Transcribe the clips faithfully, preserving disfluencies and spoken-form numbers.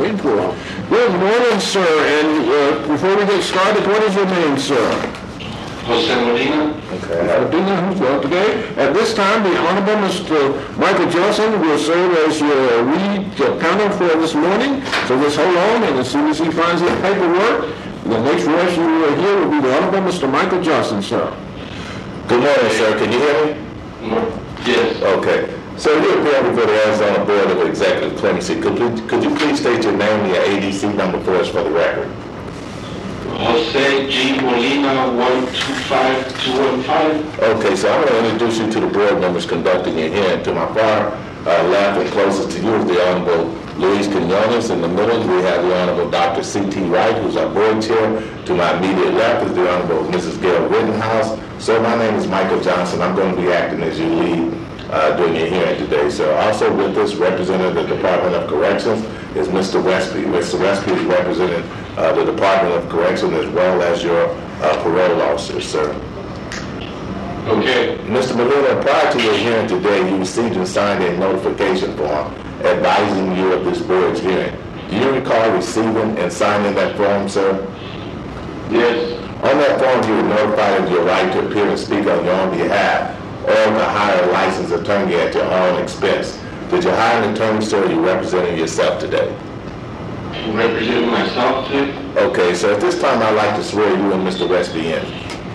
paid for. Good morning, sir, and uh, before we get started, what is your name, sir? Jose Molina. Okay. Molina, well, today, at this time, the Honorable Mister Michael Johnson will serve as your lead counter for this morning. So just hold on, and as soon as he finds his paperwork, the next voice you will hear will be the Honorable Mister Michael Johnson, sir. Good morning, sir. Can you hear me? Yes. Okay. So you appear before the Arizona Board of Executive Clemency. Could, you- could you please state your name and your A D C number for us for the record? Jose G. Molina, one two five two one five. Okay, so I'm going to introduce you to the board members conducting your hearing. To my far uh, left and closest to you is the Honorable Luis Quinones. In the middle, we have the Honorable Doctor C T Wright, who's our board chair. To my immediate left is the Honorable Missus Gail Rittenhouse. So my name is Michael Johnson. I'm going to be acting as your lead uh, during your hearing today. So also with us, representing the Department of Corrections, is Mister Westby. Mister Westby is representing uh, the Department of Corrections as well as your uh, parole officer, sir. Okay. Mister Molina, prior to your hearing today, you received and signed a notification form advising you of this board's hearing. Do you recall receiving and signing that form, sir? Yes. On that form, you were notified of your right to appear and speak on your own behalf or to hire a licensed attorney at your own expense. Did you hire an attorney, sir, or are you representing yourself today? I'm representing myself today. Okay, so at this time, I'd like to swear you and Mister Westby in.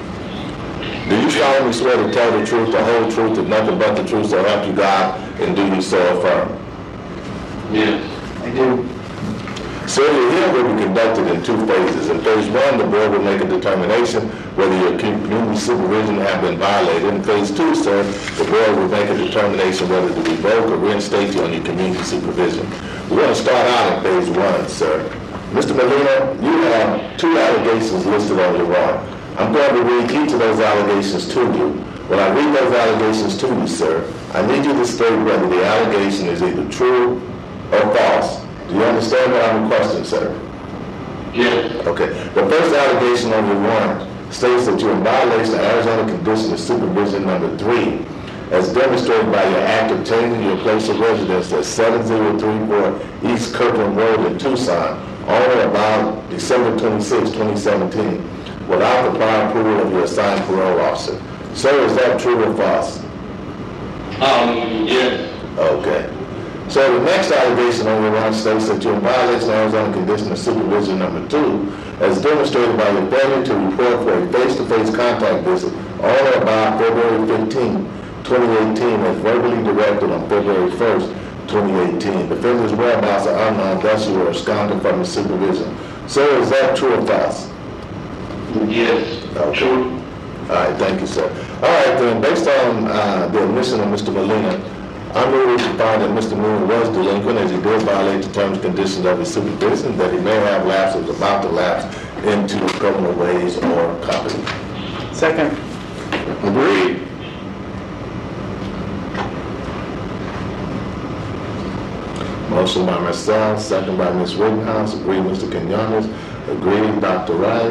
Do you solemnly swear to tell the truth, the whole truth, and nothing but the truth, so help you God, and do you so affirm? Yes. I do. So your hearing will be conducted in two phases. In phase one, the board will make a determination whether your community supervision have been violated. In phase two, sir, the board will make a determination whether to revoke or reinstate you on your community supervision. We're going to start out in phase one, sir. Mister Molina, you have two allegations listed on your warrant. I'm going to read each of those allegations to you. When I read those allegations to you, sir, I need you to state whether the allegation is either true or false. Do you understand what I'm requesting, sir? Yes. Okay. The first allegation on your warrant states that you're in violation of Arizona Condition of Supervision number three, as demonstrated by your act of changing your place of residence at seven oh three four East Kirkland Road in Tucson on or about December twenty-sixth, twenty seventeen, without the prior approval of your assigned parole officer. Sir, is that true or false? Um, yes. Okay. So the next allegation on your warrant states that you're in violation of Arizona Condition of Supervision number two, as demonstrated by your failure to report for a face-to-face contact visit on or about February fifteenth, twenty eighteen, as verbally directed on February first, twenty eighteen. The offender's whereabouts are unknown, thus you were absconded from the supervision. Sir, is that true or false? Yes. Okay. True. All right, thank you, sir. All right, then, based on uh, the admission of Mister Molina, I'm moving to find that Mister Molina was delinquent as he did violate the terms and conditions of his supervision, that he may have lapsed or was about to lapse into criminal ways or company. Second. Agreed. Motion by myself, second by Miz Rittenhouse. Agreed, Mister Quinones. Agreed, Doctor Wright.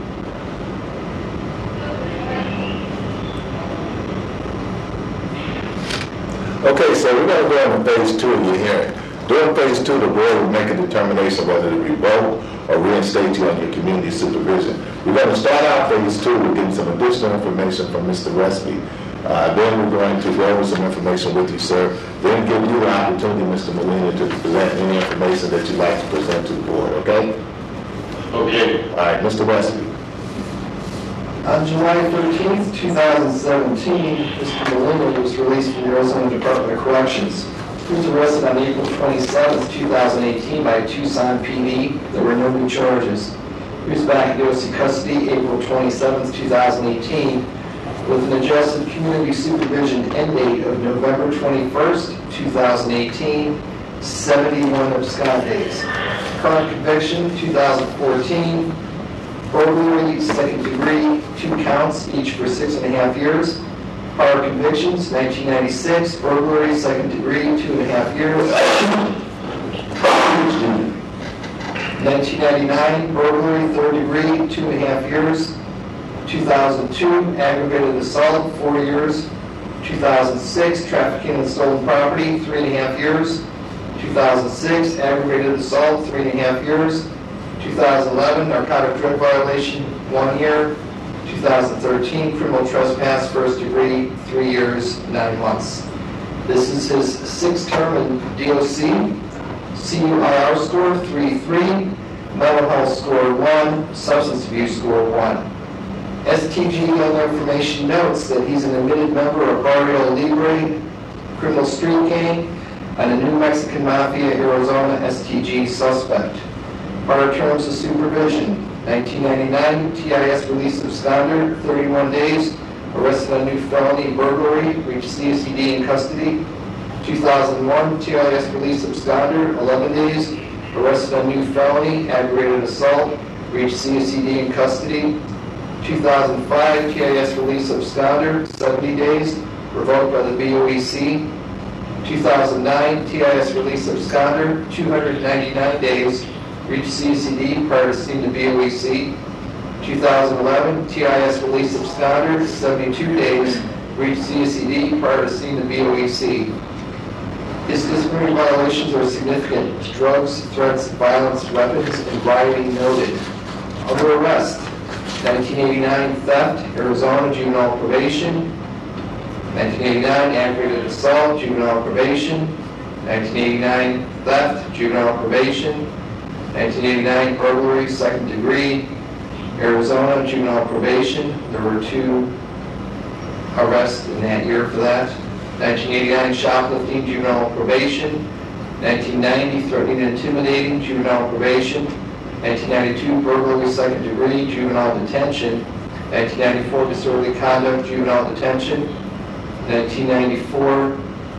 Okay, so we're going to go into phase two of your hearing. During phase two, the board will make a determination whether to revoke or reinstate you on your community supervision. We're going to start out phase two with getting some additional information from Mister Westby. Uh, then we're going to go over some information with you, sir. Then give you the opportunity, Mister Molina, to present any information that you'd like to present to the board, okay? Okay. All right, Mister Westby. On July thirteenth, two thousand seventeen, Mister Molina was released from the Arizona Department of Corrections. He was arrested on April twenty-seventh, two thousand eighteen by Tucson P D. There were no new charges. He was back in O C custody April twenty-seventh, two thousand eighteen, with an adjusted community supervision end date of November twenty-first, two thousand eighteen, seventy-one abscond days. Current conviction, two thousand fourteen, burglary, second degree, two counts, each for six and a half years. Prior convictions, nineteen ninety-six, burglary, second degree, two and a half years. nineteen ninety-nine, burglary, third degree, two and a half years. two thousand two, aggravated assault, four years. two thousand six, trafficking in stolen property, three and a half years. two thousand six, aggravated assault, three and a half years. two thousand eleven, narcotic drug violation, one year. two thousand thirteen, criminal trespass, first degree, three years, nine months. This is his sixth term in D O C. C U I R score, three three. Mental health score, one. Substance abuse score, one. S T G level information notes that he's an admitted member of Barrio Libre, criminal street gang, and a New Mexican Mafia, Arizona S T G suspect. Prior terms of supervision, nineteen ninety-nine, T I S release absconder, thirty-one days, arrested on new felony burglary, reached C S E D in custody. two thousand one, T I S release absconder, eleven days, arrested on new felony, aggravated assault, reached C S E D in custody. two thousand five, T I S release absconder, seventy days, revoked by the B O E C. two thousand nine, T I S release absconder, two hundred ninety-nine days, reached C S E D prior to seeing the B O E C. two thousand eleven, T I S release absconder, seventy-two days, reached C S E D prior to seeing the B O E C. His disciplinary violations are significant: drugs, threats, violence, weapons, and rioting noted. Under arrest, nineteen eighty-nine theft, Arizona juvenile probation. nineteen eighty-nine aggravated assault, juvenile probation. nineteen eighty-nine theft, juvenile probation. nineteen eighty-nine burglary, second degree, Arizona juvenile probation. There were two arrests in that year for that. nineteen eighty-nine shoplifting, juvenile probation. nineteen ninety threatening and intimidating, juvenile probation. nineteen ninety-two burglary, second degree, juvenile detention. nineteen ninety-four disorderly conduct, juvenile detention. nineteen ninety-four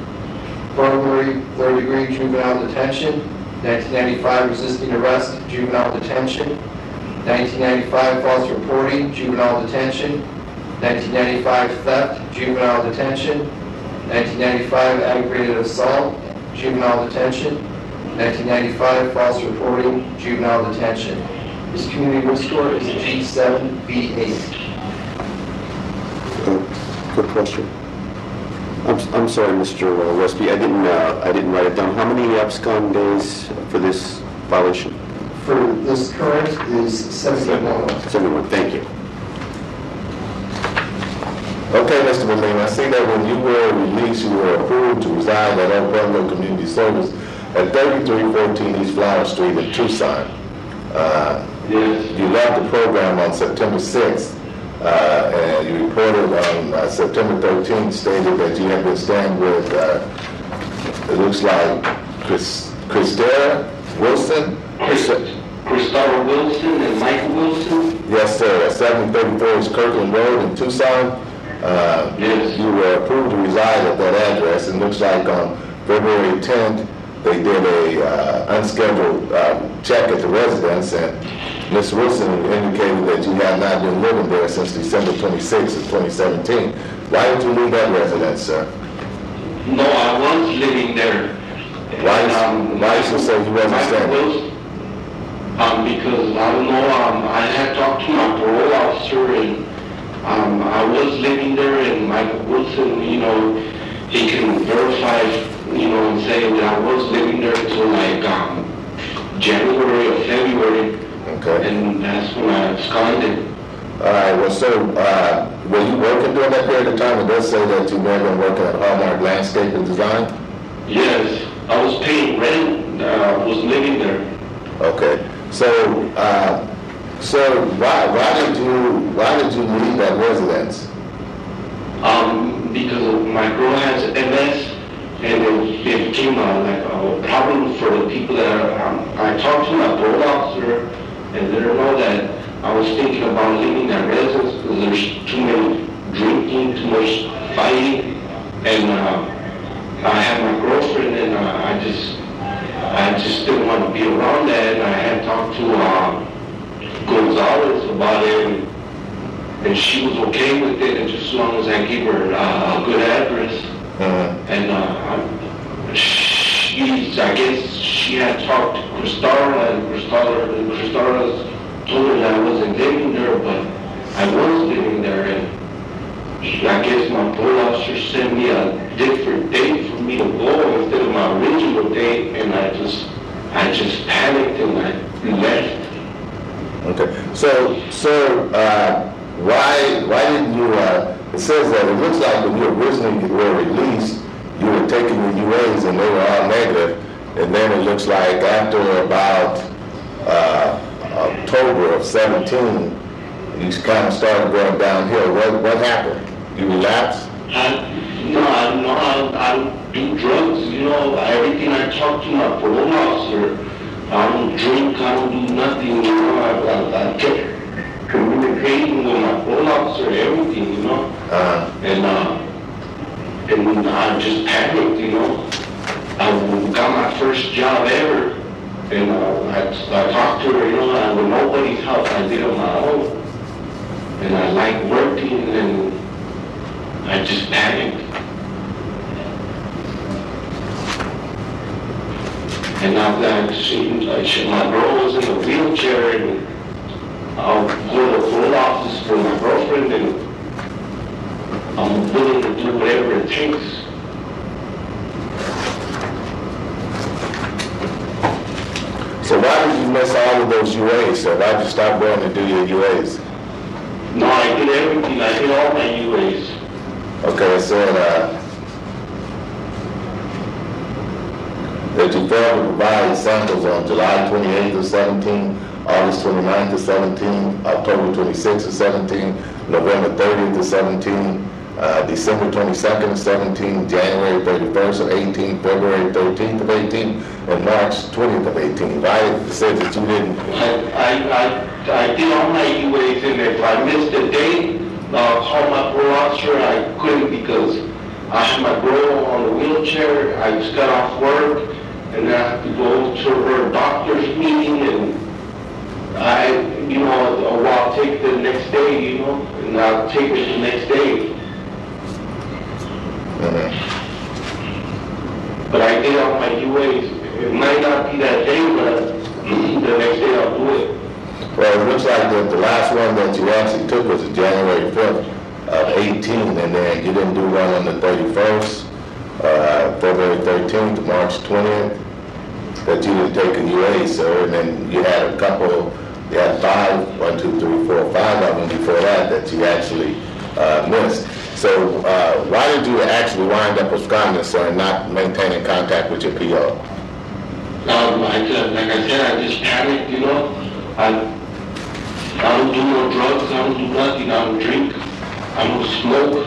burglary, third degree, juvenile detention. nineteen ninety-five resisting arrest, juvenile detention. nineteen ninety-five false reporting, juvenile detention. nineteen ninety-five theft, juvenile detention. nineteen ninety-five aggravated assault, juvenile detention. nineteen ninety-five false reporting, juvenile detention. His community risk score is a G seven B eight. Uh, Quick question. I'm, I'm sorry, Mister Westby, I didn't, uh, I didn't write it down. How many abscond days for this violation? For this current is seventy-one. seventy-one, thank you. Okay, Mister Molina, I see that when you were released, you were approved to reside at El Pueblo Community Service at thirty-three fourteen East Flower Street in Tucson. Uh, Yes. You left the program on September sixth, uh, and you reported on uh, September thirteenth, stated that you had been staying with, uh, it looks like, Chris, Christera Wilson? Chris, Christopher Wilson and Michael Wilson. Yes, sir, at seven thirty-four East Kirkland Road in Tucson. Uh, Yes. You were approved to reside at that address, and looks like on February tenth, they did a uh, unscheduled uh, check at the residence, and Miz Wilson indicated that you have not been living there since December twenty-sixth of twenty seventeen. Why did you leave that residence, sir? No, I was living there. Why And, is- um, why is it so you wasn't Michael staying? Wilson, Um, because I don't know, um, I had talked to my parole officer, and um, I was living there, and Michael Wilson, you know, he can verify, you know, and say that I was living there until like um, January or February, Okay. and that's when I absconded. All right, well, so, uh, were you working during that period of time? It does say that you may have been working at Hallmark Landscape and Design? Yes, I was paying rent, uh, was living there. Okay, so, uh, so why, why did you, why did you leave that residence? Um, because my girl has M S, and it, it became a, like a problem for the people that are, um, I talked to my parole officer, and let her know that I was thinking about leaving that residence because there's too many drinking, too much fighting, and uh, I had my girlfriend, and uh, I just, I just didn't want to be around that, and I had talked to uh, Gonzalez about it, and, and she was okay with it, and just as long as I gave her uh, a good address. Uh, And uh, she, I guess she had talked to Christara, and Christara, and Christara told her that I wasn't living there, but I was living there, and she, I guess my parole officer sent me a different date for me to go instead of my original date, and I just, I just panicked and I left. Okay, so, so, uh, why, why didn't you, uh, it says that it looks like when you originally were released, you were taking the U As and they were all negative, and then it looks like after about, uh, October of seventeen, you kind of started going downhill. What, what happened? You relapsed? I, no, I, no, I, I don't do drugs, you know, everything I talk to my parole officer, I don't drink, I don't do nothing, you know, I, I, I kept communicating with my parole officer, everything, you know, Uh, and, uh, and I just panicked, you know. I got my first job ever, and uh, I, I talked to her, you know, and with nobody's help, I did it on my own. And I like working, and I just panicked. And now that she, like, she, my girl was in a wheelchair, and I'll go to the parole office for my girlfriend, and I'm willing to do whatever it takes. so why did you miss all of those U As? So why did you stop going to do your U As? No, I did everything. I did all my U As. Okay, so, uh, that you failed to provide samples on July twenty-eighth of seventeen, August twenty-ninth of seventeen, October twenty-sixth of seventeen, November thirtieth of seventeen, uh, December twenty-second of seventeen, January thirty-first of eighteen, February thirteenth of eighteen, and March twentieth of eighteen. Why it said that you didn't? I, I, I, I did all my U As, and if I missed a day, I'll call my parole officer. I couldn't because I had my girl on the wheelchair. I just got off work, and I have to go to her doctor's meeting, and I, you know, or I'll take the next day, you know, and I'll take it the next day. But I did all my U As. It might not be that day, but the next day I'll do it. Well, it looks like that the last one that you actually took was January fifth of eighteen, and then you didn't do one on the thirty-first, uh, February thirteenth, March twentieth, that you didn't take a U A, sir, and then you had a couple, you had five, one, two, three, four, five of them before that that you actually uh, missed. So uh, why did you actually wind up absconding, sir, and not maintaining contact with your P O? Um, I just, like I said, I just panicked, you know. I, I don't do no drugs, I don't do nothing, I don't drink, I don't smoke.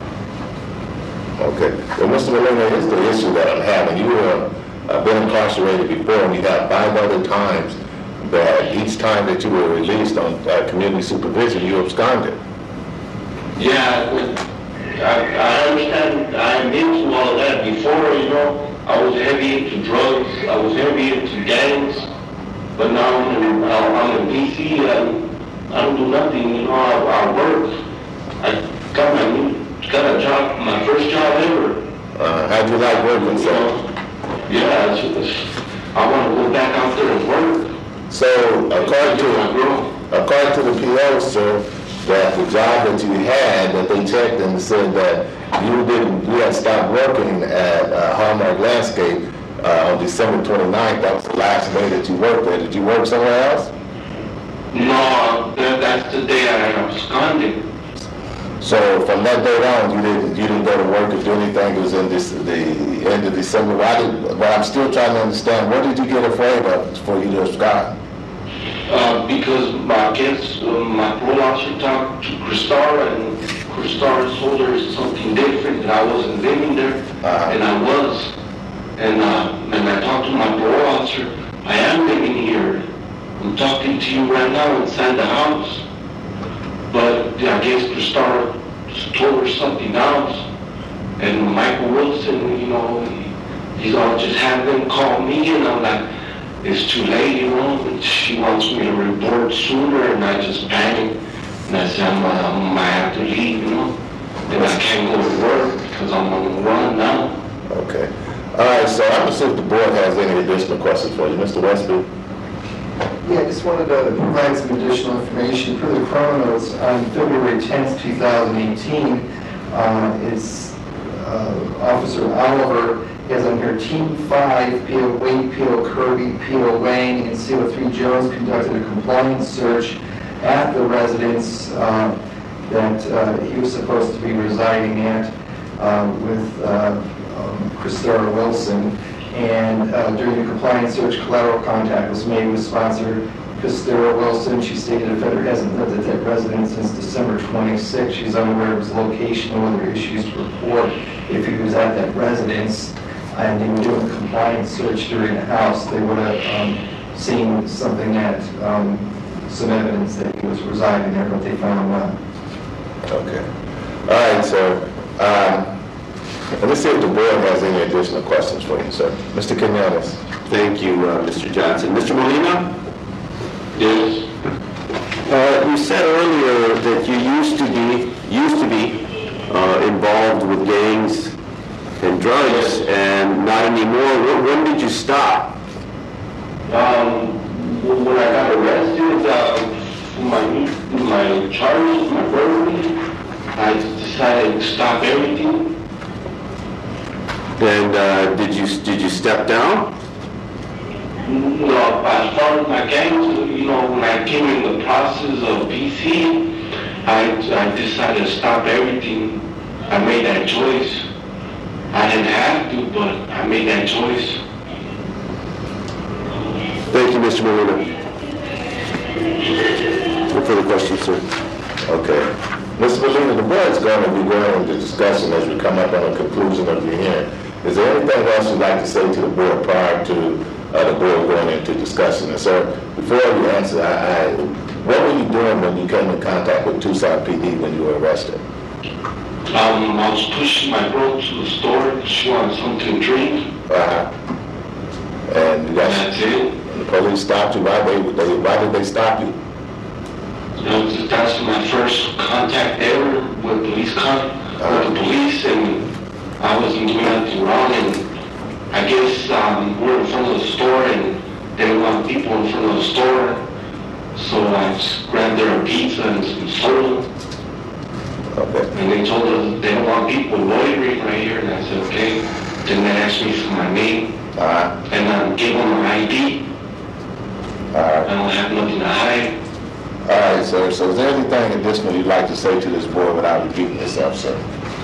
Okay. Well, Mister Molina, here's the issue that I'm having. You were uh, been incarcerated before, and you have five other times that each time that you were released on uh, community supervision, you absconded. Yeah, but I, I understand, I'm into all of that. Before, you know, I was heavy into drugs, I was heavy into gangs, but now I'm in, I'm in D C, and I don't do nothing, you know, I, I work. I got my new, got a job, my first job ever. Uh, how'd you like working, You sir? know, yeah, it's, it's, I want to go back out there and work. So, according My to girl. according to the P O, sir, that the job that you had, that they checked and said that you didn't, you had stopped working at uh, Hallmark Landscape uh, on December twenty-ninth. That was the last day that you worked there. Did you work somewhere else? No, that, that's the day I absconded. So from that day on, you didn't you didn't go to work or do anything. It was in this the end of December. Why did? But I'm still trying to understand. What did you get afraid of for you to abscond? Uh, because my kids, uh, my parole officer talked to Christar, and Christar told her something different, that I wasn't living there, Uh-huh. and I was. And, uh, and I talked to my parole officer, I am living here. I'm talking to you right now inside the house. But I guess Christar told her something else. And Michael Wilson, you know, he, he's all just have them call me, and I'm like, it's too late, you know, and she wants me to report sooner, and I just panicked, and I said, I'm, uh, I might have to leave, you know, and I can't go to work, because I'm on the run now. Okay. All right. So I'm gonna see if the board has any additional questions for you, Mister Westby. Yeah, I just wanted to provide some additional information for the Chronos. On February tenth, two thousand eighteen, uh, it's uh, Officer Oliver has on here Team five, P O Wade, P O Kirby, P O Wang, and C O three Jones conducted a compliance search at the residence uh, that uh, he was supposed to be residing at uh, with uh, um, Christopher Wilson. And uh, during the compliance search, collateral contact was made with sponsor Christopher Wilson. She stated the offender hasn't lived at that residence since December twenty-sixth. She's unaware of his location or other issues to report if he was at that residence. And they were doing a compliance search during the house. They would have um, seen something that, um, some evidence that he was residing there, but they found him not. Okay. All right, sir. Um, let me see if the board has any additional questions for you, sir. Mister Quinones. Thank you, uh, Mister Johnson. Mister Molina? Yes. Uh, you said earlier that you used to be, used to be uh, involved with gangs and drugs, and not anymore. When, when did you stop? Um, when I got arrested, uh, for my, my charges, my burglary, I decided to stop everything. And uh, did you did you step down? No, as far as my gangs, you know, when I came in the process of B C, I, I decided to stop everything. I made that choice. I didn't have to, but I made that choice. Thank you, Mister Molina. No further questions, sir. Okay. Mister Molina, the board's going to be going into discussion as we come up on a conclusion of the hearing. Is there anything else you'd like to say to the board prior to uh, the board going into discussion? And sir, before you answer, I, I, what were you doing when you came in contact with Tucson P D when you were arrested? Um, I was pushing my girl to the store. She wanted something to drink. Uh-huh. And you got, That's it. and the police stopped you. Why, they, they, why did they stop you? That was, that's my first contact ever with police con with the police, and I wasn't doing nothing wrong. And I guess um, we're in front of the store, and they didn't want people in front of the store, so I just grabbed their pizza and some soda. Okay. And they told us they don't want people loitering right here, and I said okay. Then they asked me for my name, Uh-huh. and I gave them my I D. All right. I don't have nothing to hide. All right, sir. So is there anything additional you'd like to say to this board without repeating yourself, sir?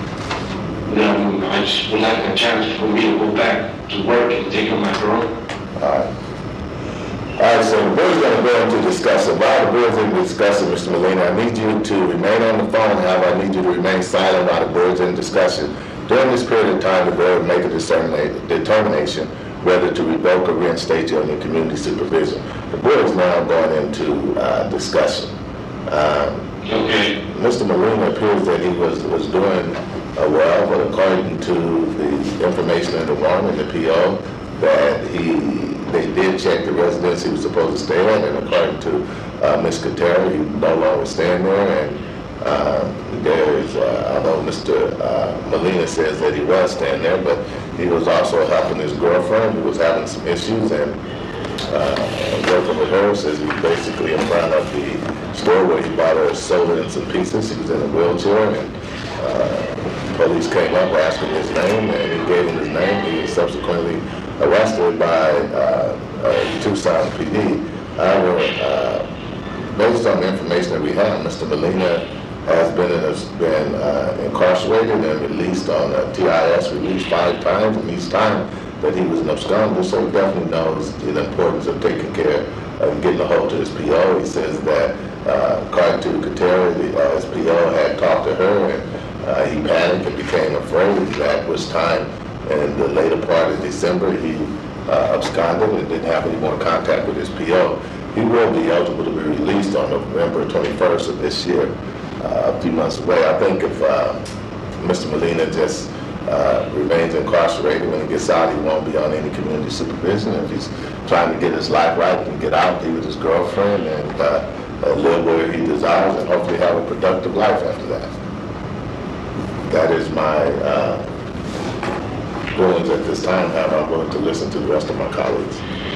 Um, I just would like a chance for me to go back to work and take care of my girl. All right. All right, so the board's going to go into discussion. While the board's in discussion, Mister Molina, I need you to remain on the phone. However, I need you to remain silent while the board's in discussion. During this period of time, the board will make a determina- determination whether to revoke or reinstate you under community supervision. The board is now going into uh, discussion. Um, Okay. Mister Molina appears that he was, was doing uh, well, but according to the information in the warrant and the P O, that he, they did check the residence he was supposed to stay in, and according to uh, Miz Katera, he no longer staying there, and uh, there is, uh, although Mister Uh, Molina says that he was staying there, but he was also helping his girlfriend who was having some issues, and uh, working with her, says he was basically in front of the store where he bought her soda and some pizzas. He was in a wheelchair, and uh, police came up asking his name, and he gave him his name. He was subsequently arrested by uh, uh, Tucson P D. However, uh, based on the information that we have, Mister Molina has been in a, been uh, incarcerated and released on a T I S release five times, and each time that he was an absconder, so he definitely knows the importance of taking care of getting a hold of his P O. He says that uh, according to Katera, the, uh, his P O had talked to her, and uh, he panicked and became afraid, at which time in the later part of December he uh, absconded and didn't have any more contact with his P O. He will be eligible to be released on November twenty-first of this year, uh, a few months away. I think if uh, Mister Molina just uh, remains incarcerated, when he gets out, he won't be on any community supervision. If he's trying to get his life right and get out, be with his girlfriend, and uh, uh, live where he desires, and hopefully have a productive life after that. That is my uh, feelings at this time. However, I'm willing to listen to the rest of my colleagues.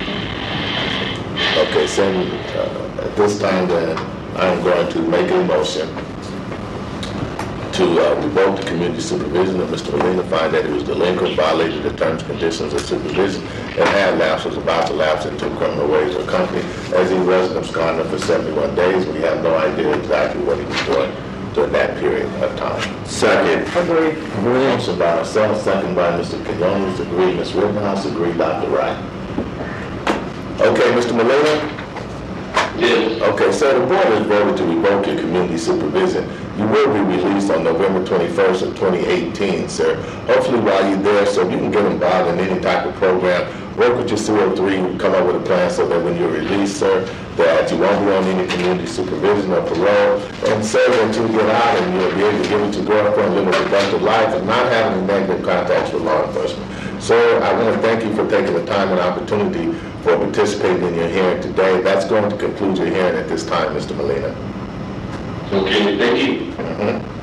Okay, so uh, at this time then, I'm going to make a motion to uh, revoke the community supervision of Mister Molina, find that he was delinquent, violated the terms, conditions of supervision, and had lapsed, was about to lapse into criminal ways or company. As he was absconding for seventy-one days, we have no idea exactly what he was doing during that period of time. Second. Agreed. Motion by myself, second by Mister Quinones, agreed. Miz Rittenhouse, agreed. Doctor Wright. Okay, Mister Molina? Yes. Okay, so the board has voted to revoke your community supervision. You will be released on November twenty-first of twenty eighteen, sir. Hopefully while you're there, so you can get involved in any type of program, work with your C O three, come up with a plan so that when you're released, sir, that you won't be on any community supervision or parole, and serve until you get out and you'll be able to give it to your girlfriend, live a productive life, and not have any negative contacts with law enforcement. Sir, I want to thank you for taking the time and opportunity for participating in your hearing today. That's going to conclude your hearing at this time, Mister Molina. Okay, thank you. Mhm.